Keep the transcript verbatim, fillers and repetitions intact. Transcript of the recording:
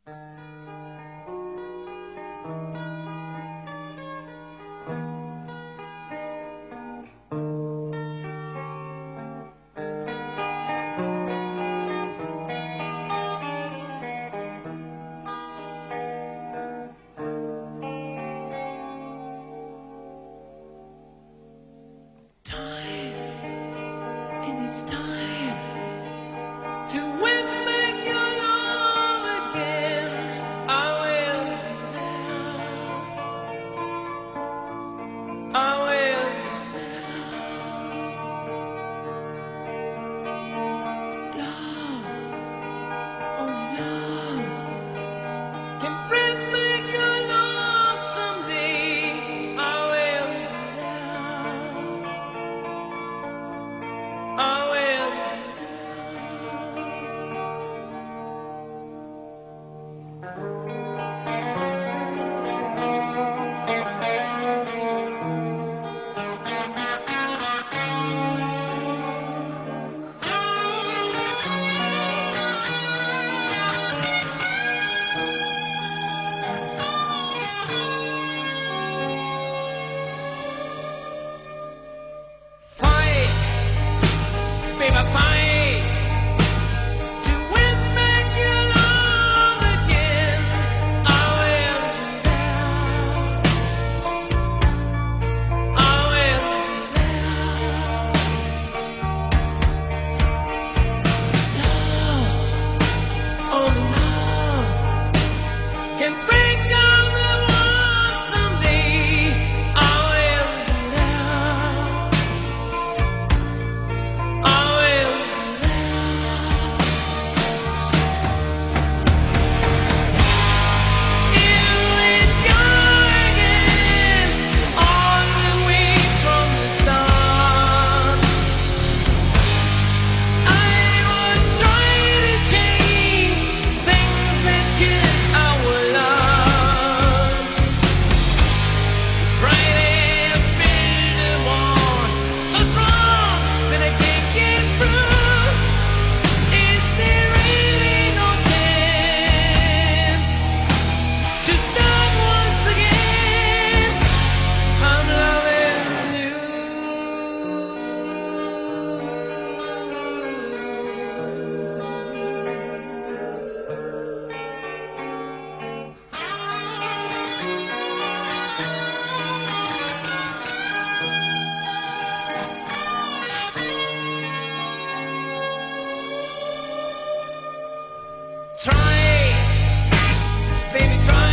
It's time to win back your love again. I will be there. I will be there. Love, only love can bring back your love someday. I will be there. I will. Fight, baby, fight to win back your love again. I will be there. I will be there. Love, only love can break down the walls someday. I will be there. I will be there. Here we go again, all the way from the start. I would try to change things that kill our love. Pride has built a wall so strong that I can't get through. Is there really no chance to start once again? I'm loving you. Try, baby, try.